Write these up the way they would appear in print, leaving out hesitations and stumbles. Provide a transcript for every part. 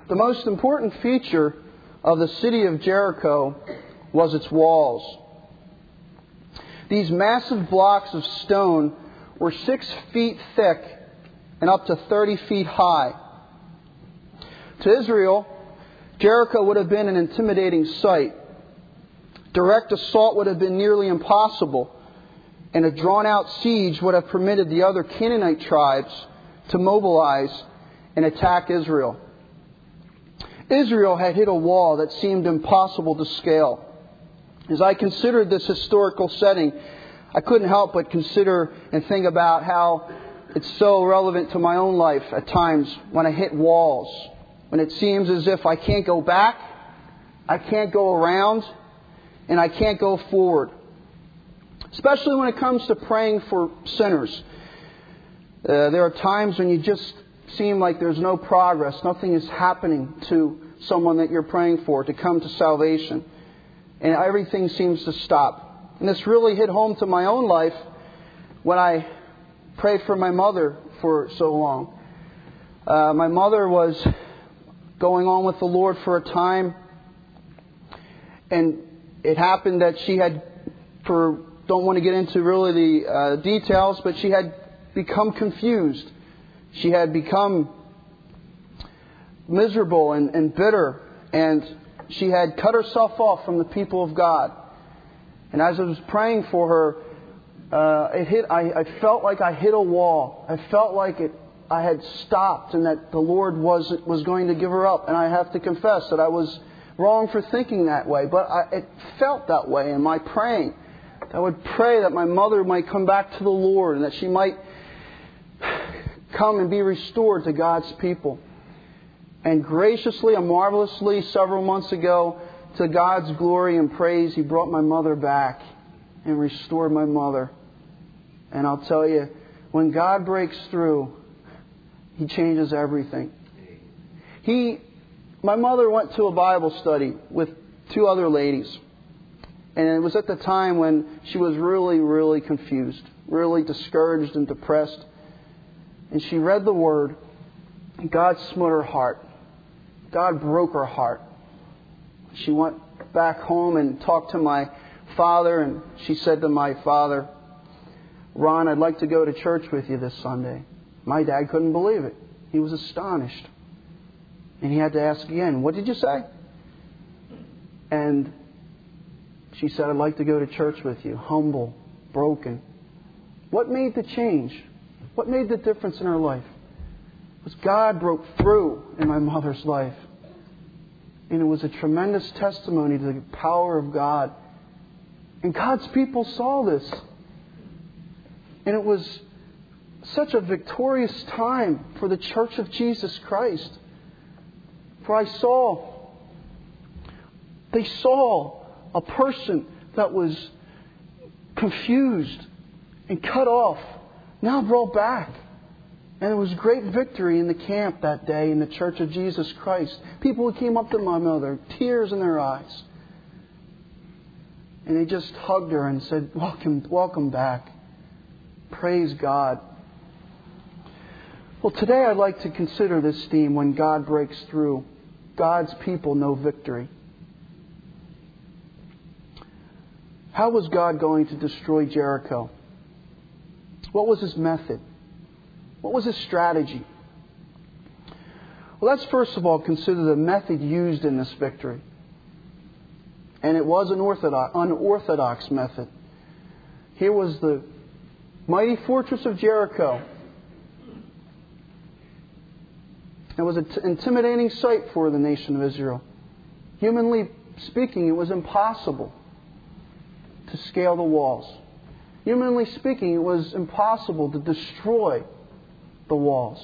The most important feature of the city of Jericho was its walls. These massive blocks of stone were 6 feet thick and up to 30 feet high. To Israel, Jericho would have been an intimidating sight. Direct assault would have been nearly impossible, and a drawn-out siege would have permitted the other Canaanite tribes to mobilize and attack Israel. Israel had hit a wall that seemed impossible to scale. As I considered this historical setting, I couldn't help but consider and think about how it's so relevant to my own life at times when I hit walls, when it seems as if I can't go back, I can't go around, and I can't go forward. Especially when it comes to praying for sinners. There are times when you just seem like there's no progress, nothing is happening to someone that you're praying for to come to salvation. And everything seems to stop. And this really hit home to my own life when I prayed for my mother for so long. My mother was going on with the Lord for a time. And it happened that she had, don't want to get into really the details, but she had become confused. She had become miserable and bitter, and she had cut herself off from the people of God. And as I was praying for her, I felt like I hit a wall. I felt like I had stopped, and that the Lord was going to give her up. And I have to confess that I was wrong for thinking that way, but it felt that way in my praying. I would pray that my mother might come back to the Lord and that she might come and be restored to God's people. And graciously and marvelously, several months ago, to God's glory and praise, He brought my mother back and restored my mother. And I'll tell you, when God breaks through, He changes everything. My mother went to a Bible study with 2 other ladies. And it was at the time when she was really, really confused, really discouraged and depressed. And she read the Word. And God smote her heart. God broke her heart. She went back home and talked to my father. And she said to my father, "Ron, I'd like to go to church with you this Sunday." My dad couldn't believe it. He was astonished. And he had to ask again, "What did you say?" And she said, "I'd like to go to church with you." Humble, broken. What made the change? What made the difference in her life? It was God broke through in my mother's life. And it was a tremendous testimony to the power of God. And God's people saw this. And it was such a victorious time for the Church of Jesus Christ. For they saw a person that was confused and cut off, now brought back. And there was great victory in the camp that day in the Church of Jesus Christ. People who came up to my mother, tears in their eyes. And they just hugged her and said, welcome back. Praise God. Well, today I'd like to consider this theme, when God breaks through. God's people know victory. How was God going to destroy Jericho? What was His method? What was His strategy? Well, let's first of all consider the method used in this victory. And it was an unorthodox method. Here was the mighty fortress of Jericho. It was an intimidating sight for the nation of Israel. Humanly speaking, it was impossible to scale the walls. Humanly speaking, it was impossible to destroy the walls.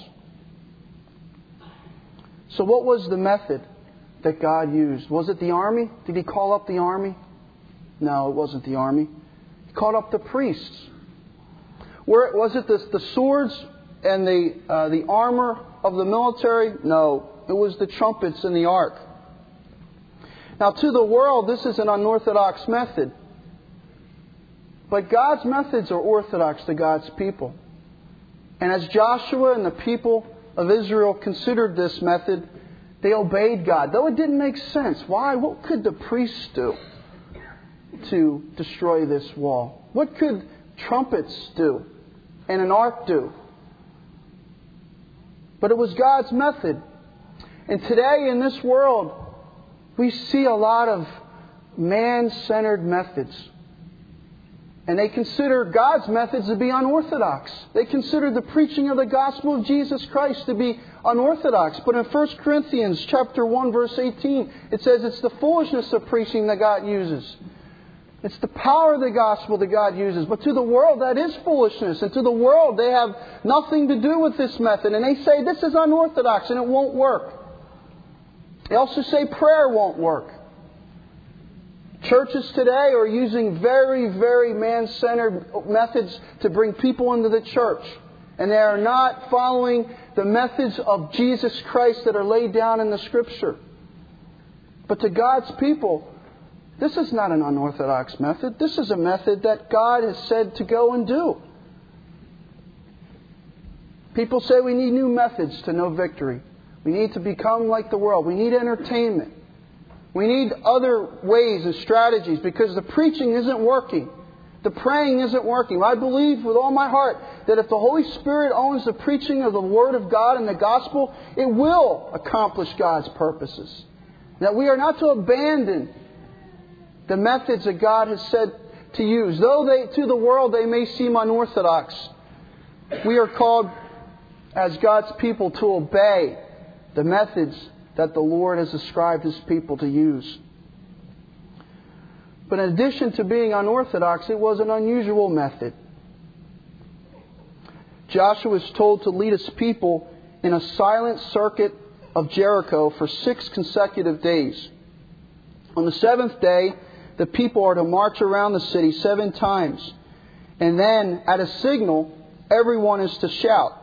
So what was the method that God used? Was it the army? Did He call up the army? No, it wasn't the army. He called up the priests. Was it the swords and the armor of the military? No, it was the trumpets and the ark. Now, to the world, this is an unorthodox method. But God's methods are orthodox to God's people. And as Joshua and the people of Israel considered this method, They obeyed God, though it didn't make sense. Why? What could the priests do to destroy this wall? What could trumpets do and an ark do? But it was God's method. And today in this world, we see a lot of man-centered methods. And they consider God's methods to be unorthodox. They consider the preaching of the gospel of Jesus Christ to be unorthodox. But in 1 Corinthians chapter 1, verse 18, it says it's the foolishness of preaching that God uses. It's the power of the gospel that God uses. But to the world, that is foolishness. And to the world, they have nothing to do with this method. And they say this is unorthodox and it won't work. They also say prayer won't work. Churches today are using very, very man-centered methods to bring people into the church. And they are not following the methods of Jesus Christ that are laid down in the Scripture. But to God's people, this is not an unorthodox method. This is a method that God has said to go and do. People say we need new methods to know victory. We need to become like the world. We need entertainment. We need other ways and strategies because the preaching isn't working. The praying isn't working. I believe with all my heart that if the Holy Spirit owns the preaching of the Word of God and the Gospel, it will accomplish God's purposes. That we are not to abandon the methods that God has said to use. Though to the world they may seem unorthodox, we are called as God's people to obey the methods that the Lord has ascribed His people to use. But in addition to being unorthodox, it was an unusual method. Joshua was told to lead his people in a silent circuit of Jericho for 6 consecutive days. On the 7th day, the people are to march around the city 7 times. And then, at a signal, everyone is to shout.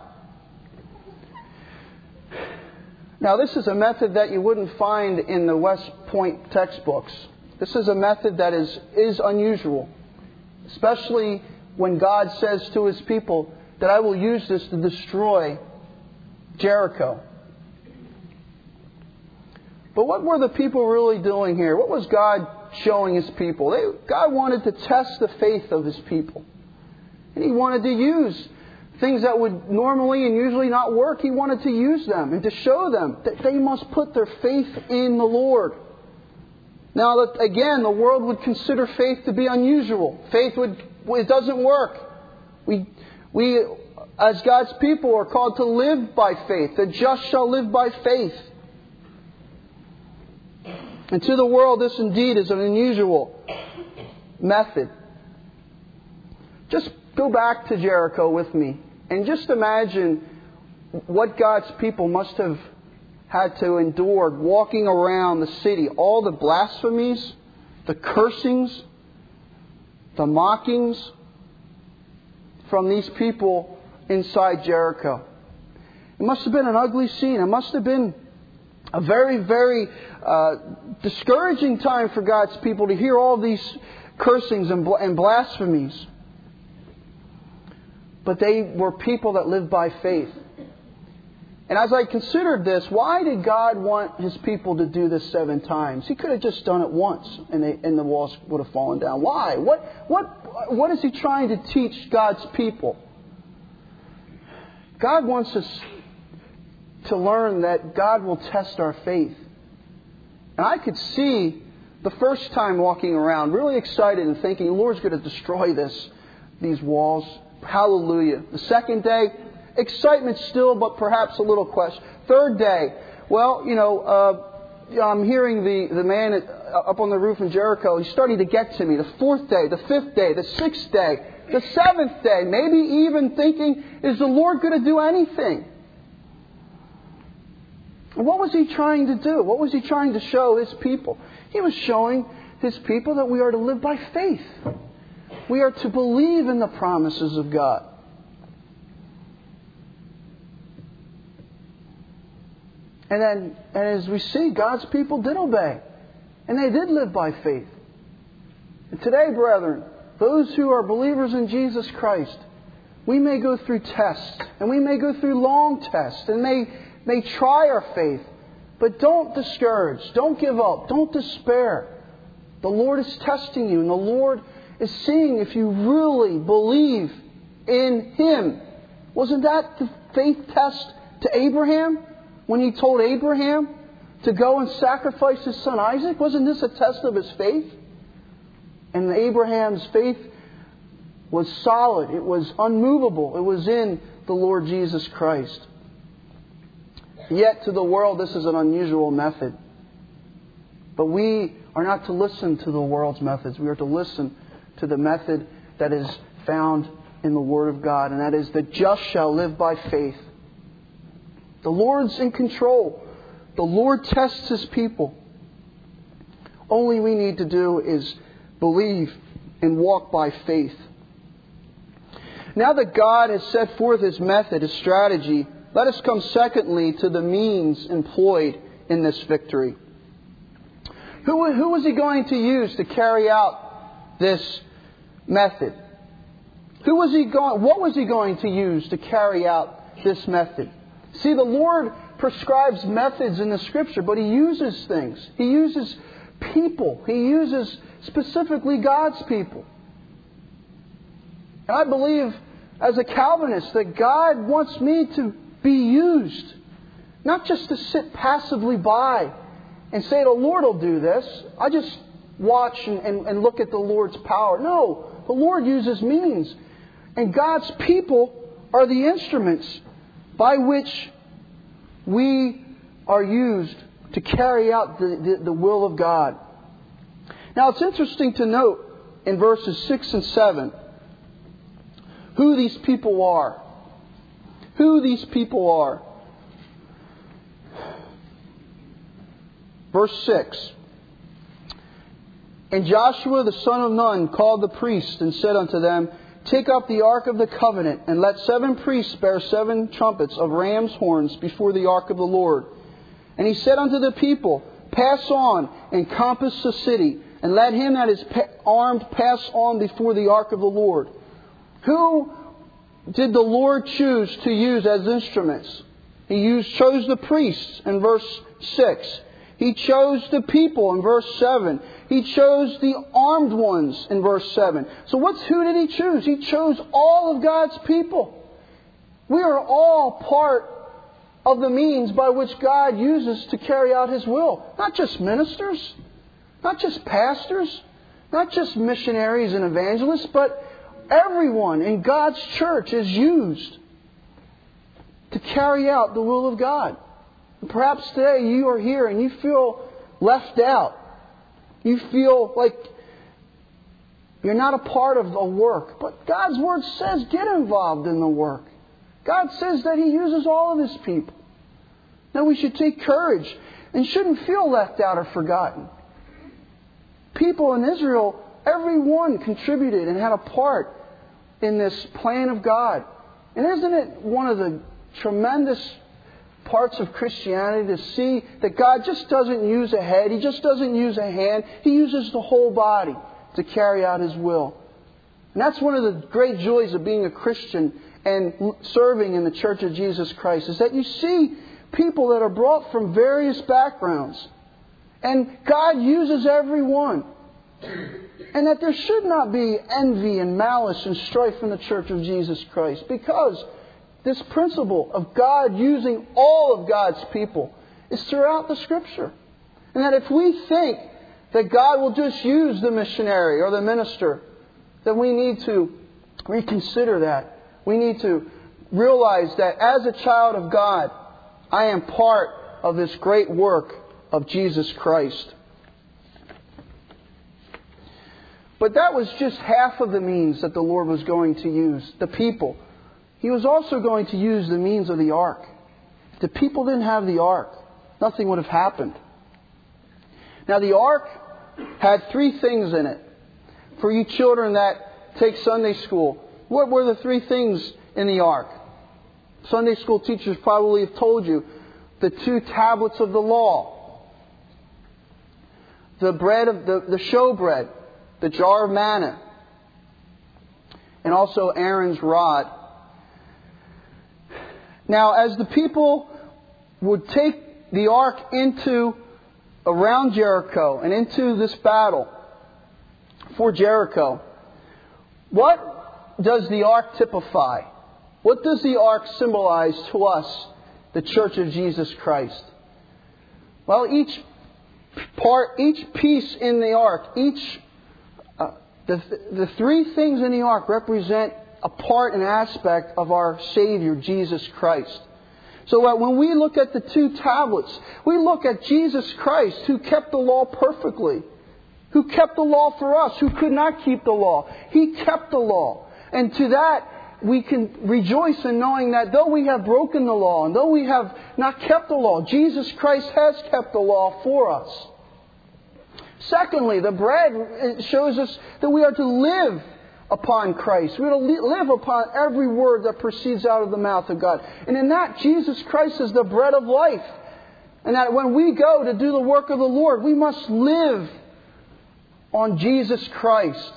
Now, this is a method that you wouldn't find in the West Point textbooks. This is a method that is unusual, especially when God says to His people that I will use this to destroy Jericho. But what were the people really doing here? What was God showing His people? God wanted to test the faith of His people. And He wanted to use things that would normally and usually not work. He wanted to use them and to show them that they must put their faith in the Lord. Now, again, the world would consider faith to be unusual. It doesn't work. We, as God's people, are called to live by faith. The just shall live by faith. And to the world, this indeed is an unusual method. Just go back to Jericho with me and just imagine what God's people must have had to endure walking around the city. All the blasphemies, the cursings, the mockings from these people inside Jericho. It must have been an ugly scene. It must have been a very, very discouraging time for God's people to hear all these cursings and blasphemies. But they were people that lived by faith. And as I considered this, why did God want His people to do this 7 times? He could have just done it once and the walls would have fallen down. Why? What is He trying to teach God's people? God wants us to learn that God will test our faith. And I could see the first time walking around really excited and thinking, the Lord's going to destroy these walls. Hallelujah. The second day, excitement still, but perhaps a little question. Third day, well, I'm hearing the man up on the roof in Jericho. He's starting to get to me. The 4th day, the 5th day, the 6th day, the 7th day, maybe even thinking, is the Lord going to do anything? And what was He trying to do? What was He trying to show His people? He was showing His people that we are to live by faith. We are to believe in the promises of God. And as we see, God's people did obey. And they did live by faith. And today, brethren, those who are believers in Jesus Christ, we may go through tests. And we may go through long tests. And may try our faith. But don't discourage. Don't give up. Don't despair. The Lord is testing you, and the Lord is seeing if you really believe in Him. Wasn't that the faith test to Abraham? When He told Abraham to go and sacrifice his son Isaac? Wasn't this a test of his faith? And Abraham's faith was solid. It was unmovable. It was in the Lord Jesus Christ. Yet to the world, this is an unusual method. But we are not to listen to the world's methods. We are to listen to the method that is found in the Word of God. And that is, the just shall live by faith. The Lord's in control. The Lord tests His people. All we need to do is believe and walk by faith. Now that God has set forth His method, His strategy, let us come secondly to the means employed in this victory. Who was He going to use to carry out this method? What was He going to use to carry out this method? See, the Lord prescribes methods in the Scripture, but He uses things. He uses people. He uses specifically God's people. And I believe, as a Calvinist, that God wants me to be used. Not just to sit passively by and say, the Lord will do this. I just watch and look at the Lord's power. No, the Lord uses means. And God's people are the instruments by which we are used to carry out the will of God. Now it's interesting to note in verses 6 and 7 who these people are. Who these people are. Verse 6. And Joshua the son of Nun called the priests and said unto them, Take up the ark of the covenant, and let 7 priests bear 7 trumpets of ram's horns before the ark of the Lord. And he said unto the people, Pass on and compass the city, and let him that is armed pass on before the ark of the Lord. Who did the Lord choose to use as instruments? He chose the priests in verse 6. He chose the people in verse 7. He chose the armed ones in verse 7. So who did He choose? He chose all of God's people. We are all part of the means by which God uses to carry out His will. Not just ministers, not just pastors, not just missionaries and evangelists, but everyone in God's church is used to carry out the will of God. And perhaps today you are here and you feel left out. You feel like you're not a part of the work. But God's Word says get involved in the work. God says that He uses all of His people. Now we should take courage and shouldn't feel left out or forgotten. People in Israel, everyone contributed and had a part in this plan of God. And isn't it one of the tremendous parts of Christianity to see that God just doesn't use a head, He just doesn't use a hand, He uses the whole body to carry out His will. And that's one of the great joys of being a Christian and serving in the Church of Jesus Christ, is that you see people that are brought from various backgrounds. And God uses everyone. And that there should not be envy and malice and strife in the Church of Jesus Christ, because this principle of God using all of God's people is throughout the Scripture. And that if we think that God will just use the missionary or the minister, then we need to reconsider that. We need to realize that as a child of God, I am part of this great work of Jesus Christ. But that was just half of the means that the Lord was going to use, the people. He was also going to use the means of the ark. If the people didn't have the ark, nothing would have happened. Now the ark had 3 things in it. For you children that take Sunday school, what were the 3 things in the ark? Sunday school teachers probably have told you the 2 tablets of the law, the bread of the showbread, the jar of manna, and also Aaron's rod. Now, as the people would take the ark around Jericho and into this battle for Jericho, what does the ark typify? What does the ark symbolize to us, the Church of Jesus Christ? Well, each piece in the ark, the three things in the ark represent a part and aspect of our Savior, Jesus Christ. So that when we look at the two tablets, we look at Jesus Christ, who kept the law perfectly, who kept the law for us, who could not keep the law. He kept the law. And to that, we can rejoice in knowing that though we have broken the law, and though we have not kept the law, Jesus Christ has kept the law for us. Secondly, the bread shows us that we are to live upon Christ. We are to live upon every word that proceeds out of the mouth of God. And in that, Jesus Christ is the bread of life. And that when we go to do the work of the Lord, we must live on Jesus Christ.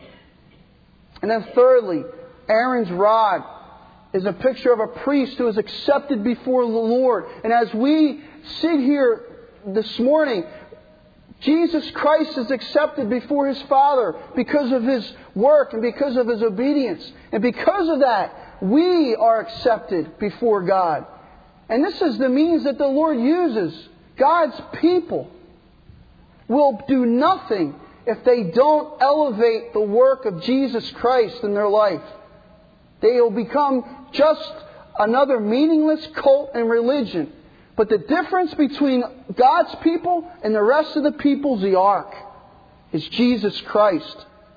And then thirdly, Aaron's rod is a picture of a priest who is accepted before the Lord. And as we sit here this morning, Jesus Christ is accepted before His Father because of His work and because of His obedience. And because of that, we are accepted before God. And this is the means that the Lord uses. God's people will do nothing if they don't elevate the work of Jesus Christ in their life. They will become just another meaningless cult and religion. But the difference between God's people and the rest of the people's the ark is Jesus Christ.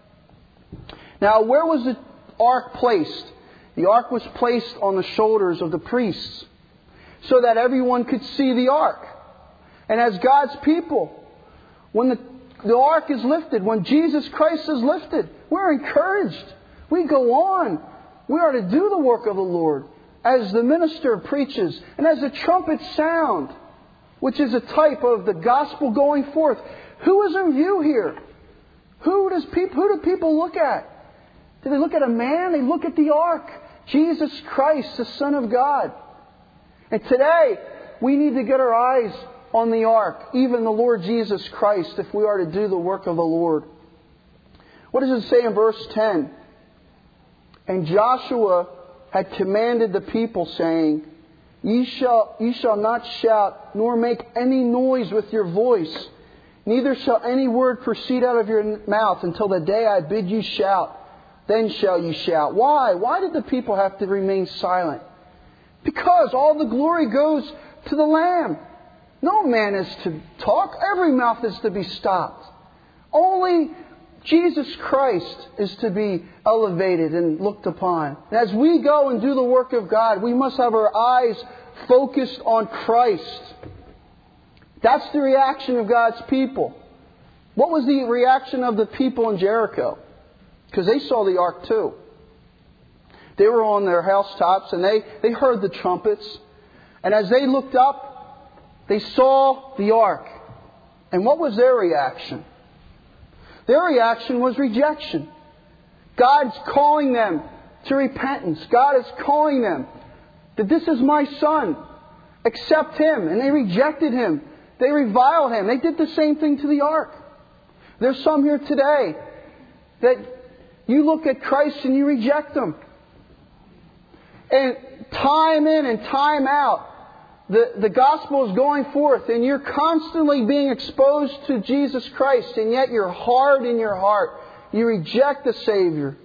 Now, where was the ark placed? The ark was placed on the shoulders of the priests so that everyone could see the ark. And as God's people, when the ark is lifted, when Jesus Christ is lifted, we're encouraged. We go on. We are to do the work of the Lord as the minister preaches and as the trumpets sound, which is a type of the gospel going forth. Who is in view here? Who do people look at? Do they look at a man? They look at the ark. Jesus Christ, the Son of God. And today, we need to get our eyes on the ark, even the Lord Jesus Christ, if we are to do the work of the Lord. What does it say in verse 10? And Joshua had commanded the people, saying, Ye shall not shout, nor make any noise with your voice, neither shall any word proceed out of your mouth until the day I bid you shout. Then shall you shout. Why? Why did the people have to remain silent? Because all the glory goes to the Lamb. No man is to talk. Every mouth is to be stopped. Only Jesus Christ is to be elevated and looked upon. And as we go and do the work of God, we must have our eyes focused on Christ. That's the reaction of God's people. What was the reaction of the people in Jericho? Because they saw the ark too. They were on their housetops and they heard the trumpets. And as they looked up, they saw the ark. And what was their reaction? Their reaction was rejection. God's calling them to repentance. God is calling them that this is my Son. Accept Him. And they rejected Him. They reviled Him. They did the same thing to the ark. There's some here today that you look at Christ and you reject Him. And time in and time out, the gospel is going forth and you're constantly being exposed to Jesus Christ, and yet you're hard in your heart. You reject the Savior.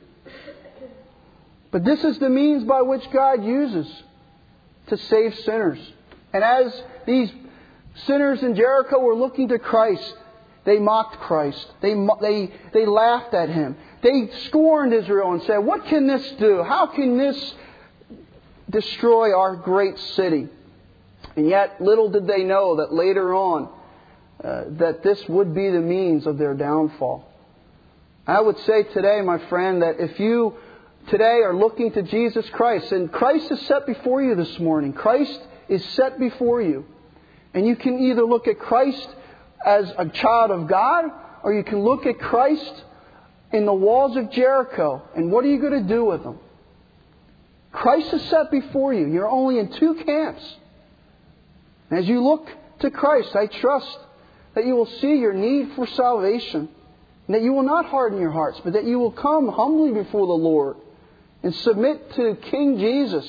But this is the means by which God uses to save sinners. And as these sinners in Jericho were looking to Christ, they mocked Christ. They laughed at Him. They scorned Israel and said, "What can this do? How can this destroy our great city?" And yet, little did they know that later on, that this would be the means of their downfall. I would say today, my friend, that if you today are looking to Jesus Christ, and Christ is set before you this morning, Christ is set before you. And you can either look at Christ as a child of God, or you can look at Christ in the walls of Jericho. And what are you going to do with Him? Christ is set before you. You're only in two camps. As you look to Christ. I trust that you will see your need for salvation, and that you will not harden your hearts, but that you will come humbly before the Lord and submit to King Jesus.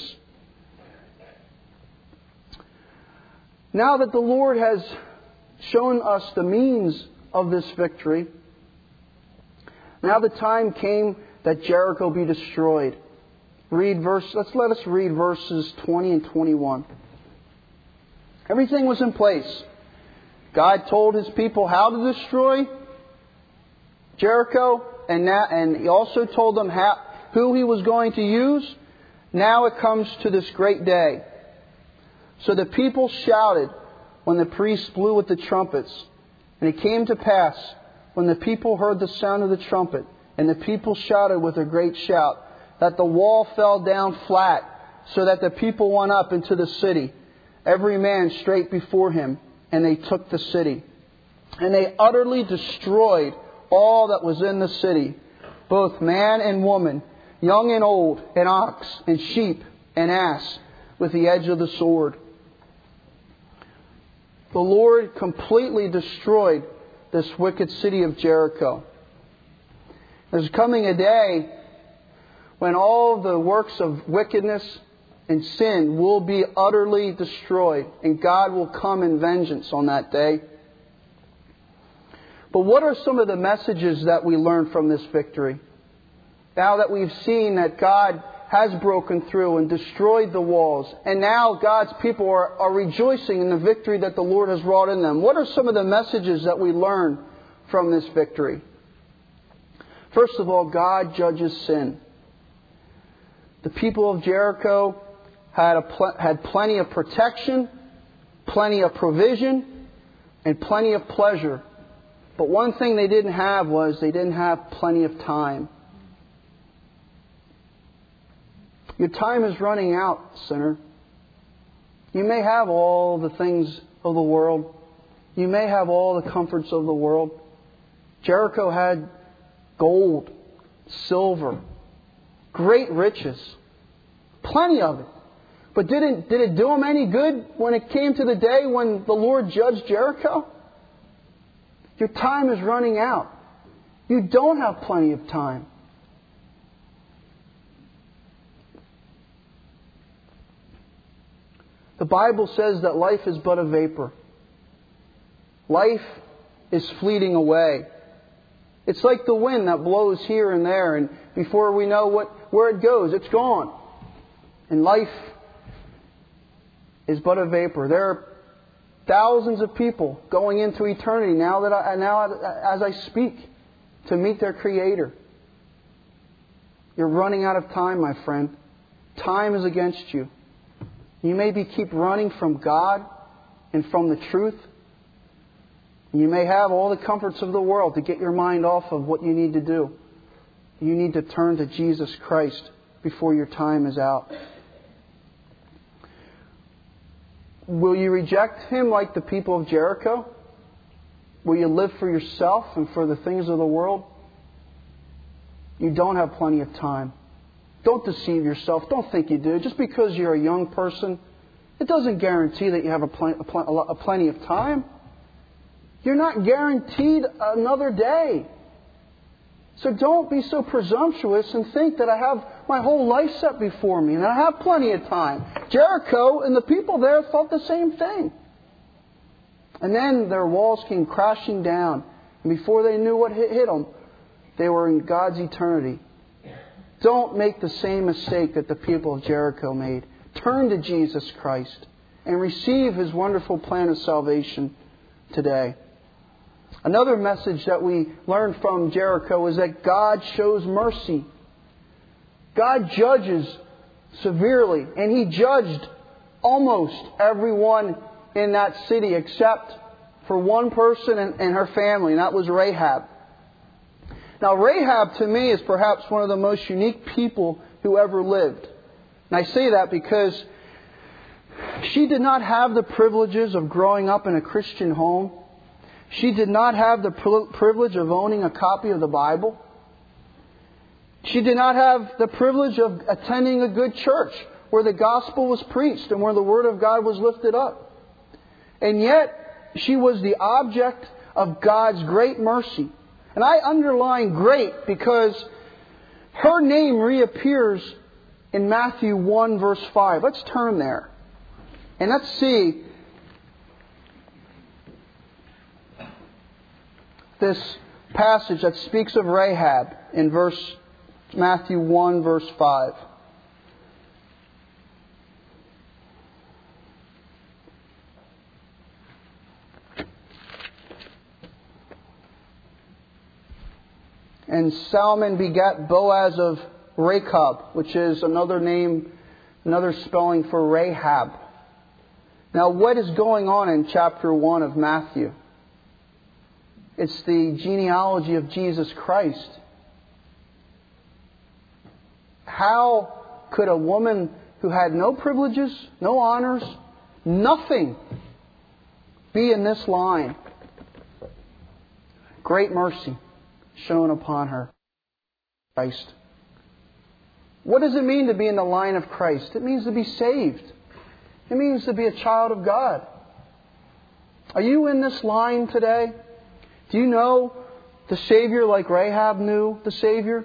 Now that the Lord has shown us the means of this victory, now the time came that Jericho be destroyed. Let us read verses 20 and 21. Everything was in place. God told His people how to destroy Jericho, and He also told them who He was going to use. Now it comes to this great day. So the people shouted when the priests blew with the trumpets. And it came to pass, when the people heard the sound of the trumpet, and the people shouted with a great shout, that the wall fell down flat, so that the people went up into the city, every man straight before him, and they took the city. And they utterly destroyed all that was in the city, both man and woman, young and old, and ox, and sheep, and ass, with the edge of the sword. The Lord completely destroyed this wicked city of Jericho. There's coming a day when all the works of wickedness and sin will be utterly destroyed, and God will come in vengeance on that day. But what are some of the messages that we learn from this victory? Now that we've seen that God has broken through and destroyed the walls, and now God's people are rejoicing in the victory that the Lord has wrought in them. What are some of the messages that we learn from this victory? First of all, God judges sin. The people of Jericho had plenty of protection, plenty of provision, and plenty of pleasure. But one thing they didn't have was they didn't have plenty of time. Your time is running out, sinner. You may have all the things of the world. You may have all the comforts of the world. Jericho had gold, silver, great riches, plenty of it. But did it do them any good when it came to the day when the Lord judged Jericho? Your time is running out. You don't have plenty of time. The Bible says that life is but a vapor. Life is fleeting away. It's like the wind that blows here and there, and before we know where it goes, it's gone. And life is but a vapor. There are thousands of people going into eternity now as I speak to meet their Creator. You're running out of time, my friend. Time is against you. You may keep running from God and from the truth. You may have all the comforts of the world to get your mind off of what you need to do. You need to turn to Jesus Christ before your time is out. Will you reject Him like the people of Jericho? Will you live for yourself and for the things of the world? You don't have plenty of time. Don't deceive yourself. Don't think you do. Just because you're a young person, it doesn't guarantee that you have plenty of time. You're not guaranteed another day. So don't be so presumptuous and think that I have my whole life set before me and I have plenty of time. Jericho and the people there thought the same thing. And then their walls came crashing down. And before they knew what hit them, they were in God's eternity. Don't make the same mistake that the people of Jericho made. Turn to Jesus Christ and receive His wonderful plan of salvation today. Another message that we learned from Jericho is that God shows mercy. God judges severely, and He judged almost everyone in that city except for one person and her family, and that was Rahab. Now, Rahab, to me, is perhaps one of the most unique people who ever lived. And I say that because she did not have the privileges of growing up in a Christian home. She did not have the privilege of owning a copy of the Bible. She did not have the privilege of attending a good church where the gospel was preached and where the Word of God was lifted up. And yet, she was the object of God's great mercy. And I underline great because her name reappears in Matthew 1 verse 5. Let's turn there. And let's see this passage that speaks of Rahab in Matthew 1 verse 5. And Salmon begat Boaz of Rechab, which is another name, another spelling for Rahab. Now, what is going on in chapter 1 of Matthew? It's the genealogy of Jesus Christ. How could a woman who had no privileges, no honors, nothing, be in this line? Great mercy shown upon her. Christ. What does it mean to be in the line of Christ? It means to be saved. It means to be a child of God. Are you in this line today? Do you know the Savior like Rahab knew the Savior?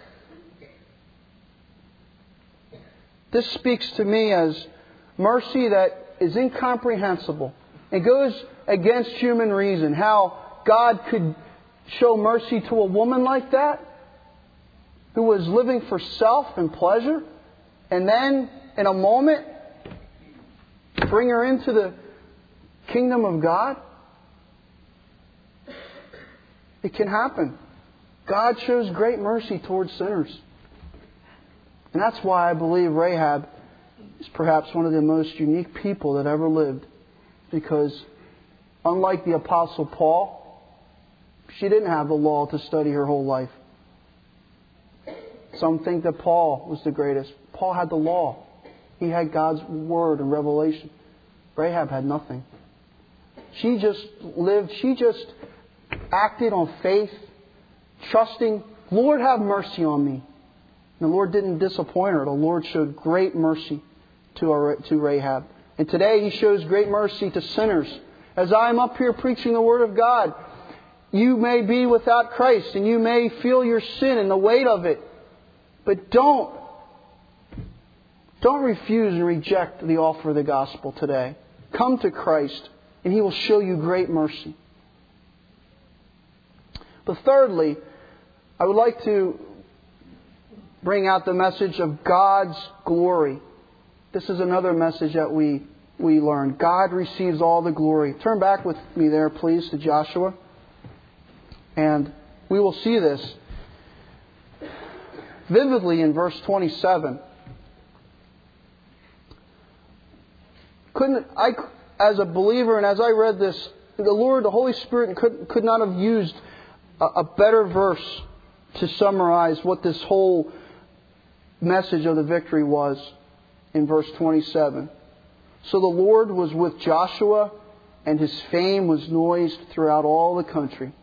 This speaks to me as mercy that is incomprehensible. It goes against human reason. How God could show mercy to a woman like that, who was living for self and pleasure, and then in a moment bring her into the kingdom of God. It can happen. God shows great mercy towards sinners. And that's why I believe Rahab is perhaps one of the most unique people that ever lived. Because unlike the Apostle Paul, she didn't have the law to study her whole life. Some think that Paul was the greatest. Paul had the law. He had God's Word and revelation. Rahab had nothing. She just lived, she just acted on faith, trusting, Lord, have mercy on me. And the Lord didn't disappoint her. The Lord showed great mercy to Rahab. And today He shows great mercy to sinners. As I am up here preaching the Word of God, you may be without Christ and you may feel your sin and the weight of it. But don't refuse and reject the offer of the gospel today. Come to Christ and He will show you great mercy. But thirdly, I would like to bring out the message of God's glory. This is another message that we learned. God receives all the glory. Turn back with me there, please, to Joshua. And we will see this vividly in verse 27. As a believer and as I read this, the Lord, the Holy Spirit could not have used a better verse to summarize what this whole message of the victory was in verse 27. So the Lord was with Joshua, and His fame was noised throughout all the country.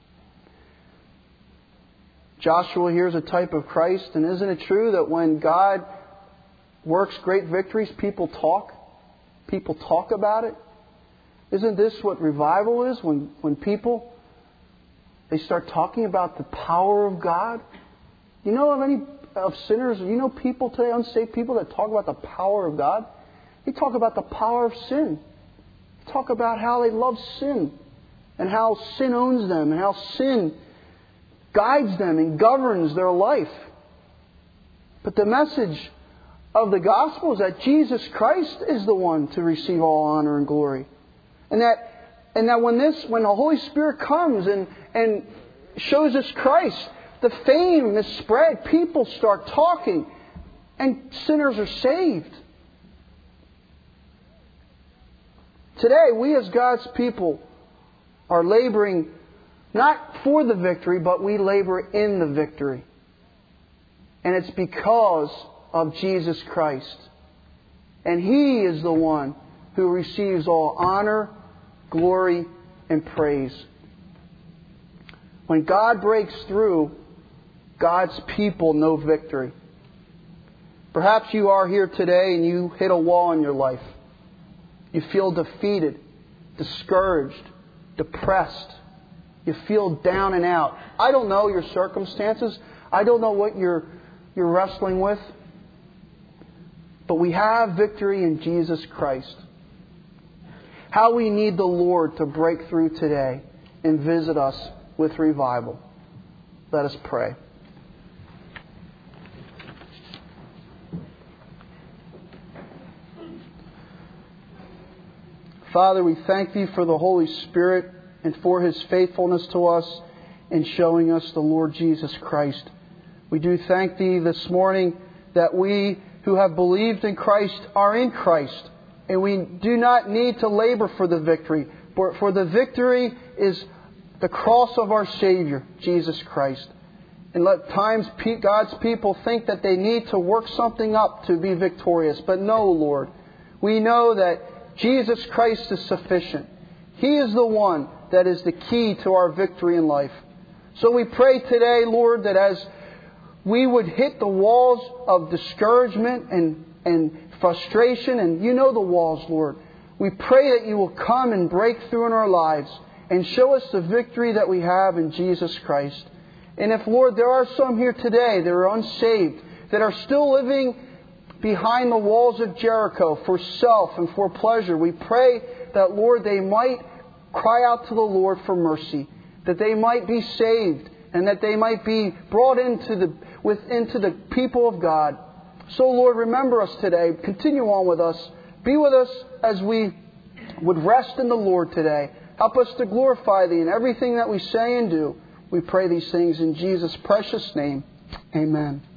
Joshua here is a type of Christ, and isn't it true that when God works great victories, people talk? People talk about it? Isn't this what revival is? When people, they start talking about the power of God? You know of any of sinners, you know people today, unsaved people, that talk about the power of God? They talk about the power of sin. They talk about how they love sin, and how sin owns them, and how sin guides them and governs their life. But the message of the gospel is that Jesus Christ is the one to receive all honor and glory. And that when the Holy Spirit comes and shows us Christ, the fame is spread, people start talking, and sinners are saved. Today, we as God's people are laboring not for the victory, but we labor in the victory. And it's because of Jesus Christ. And He is the one who receives all honor, glory, and praise. When God breaks through, God's people know victory. Perhaps you are here today and you hit a wall in your life. You feel defeated. discouraged, depressed. You feel down and out. I don't know your circumstances. I don't know what you're wrestling with. But we have victory in Jesus Christ. How we need the Lord to break through today and visit us with revival. Let us pray. Father, we thank Thee for the Holy Spirit and for His faithfulness to us in showing us the Lord Jesus Christ. We do thank Thee this morning that we who have believed in Christ are in Christ. And we do not need to labor for the victory. For the victory is the cross of our Savior, Jesus Christ. And let times God's people think that they need to work something up to be victorious. But no, Lord. We know that Jesus Christ is sufficient. He is the one that is the key to our victory in life. So we pray today, Lord, that as we would hit the walls of discouragement and frustration, and you know the walls, Lord. We pray that you will come and break through in our lives and show us the victory that we have in Jesus Christ. And if, Lord, there are some here today that are unsaved, that are still living behind the walls of Jericho for self and for pleasure, we pray that, Lord, they might cry out to the Lord for mercy, that they might be saved, and that they might be brought into the people of God. So, Lord, remember us today. Continue on with us. Be with us as we would rest in the Lord today. Help us to glorify Thee in everything that we say and do. We pray these things in Jesus' precious name. Amen.